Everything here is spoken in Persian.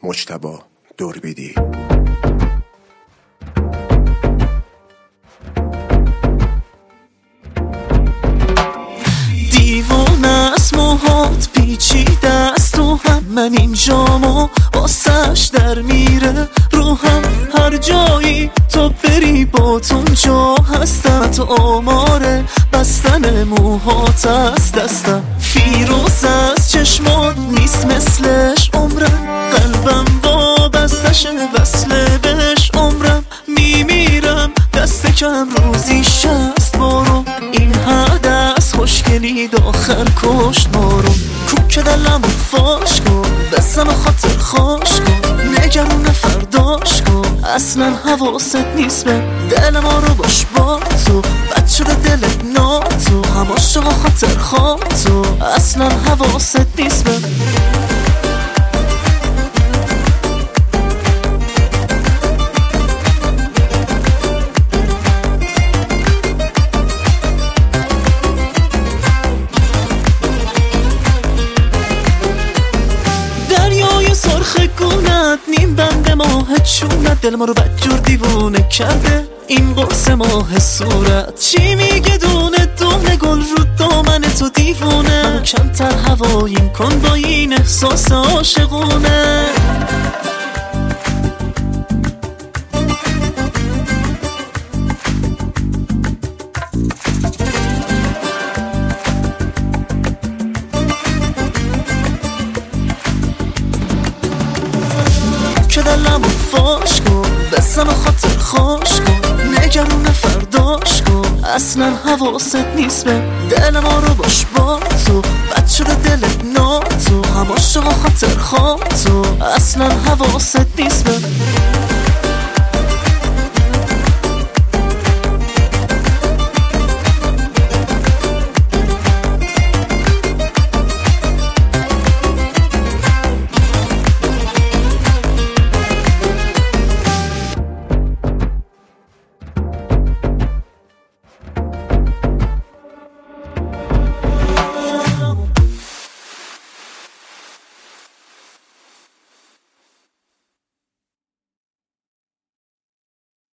مجتبی دوربیدی. دیوانه است موهات پیچیده است تو هم، من اینجامو واسش در میره روحم. هر جایی تو بری با اونجا هستم، تو آماره بستن موهات است دستم. فیروز از چشمات نیست مثلش عمرم، قلبم وابستش وصله بهش عمرم. میمیرم دست کم روزی 60 بارو، این حد از خوشگلی داخل کشت مارو. کوک دلمو فاش کن بسم خاطر خوش کن، نگرون فرداش کن اصلا حواست نیست به دل ما رو. باش با تو بد شده دلت ناتو، هم عاشق خاطر خواه تو اصلا حواست نیست به. سرخ گونت نیم بند ماه چونت، دل ما رو بدجور دیوونه کرده این قرص ماه صورت. چی میگه دونه دونه گل رو دامن تو دیوونه، منو کمتر هواییم کن با این احساس عاشقونه. که دلمو فاش کن بسم خاطر خوش کن، نگرون فرداش کن اصلا حواست نیست به دل ما رو. باش با تو بد شده دلت ناتو، هم عاشق خاطر خواه تو اصلا حواست نیست به.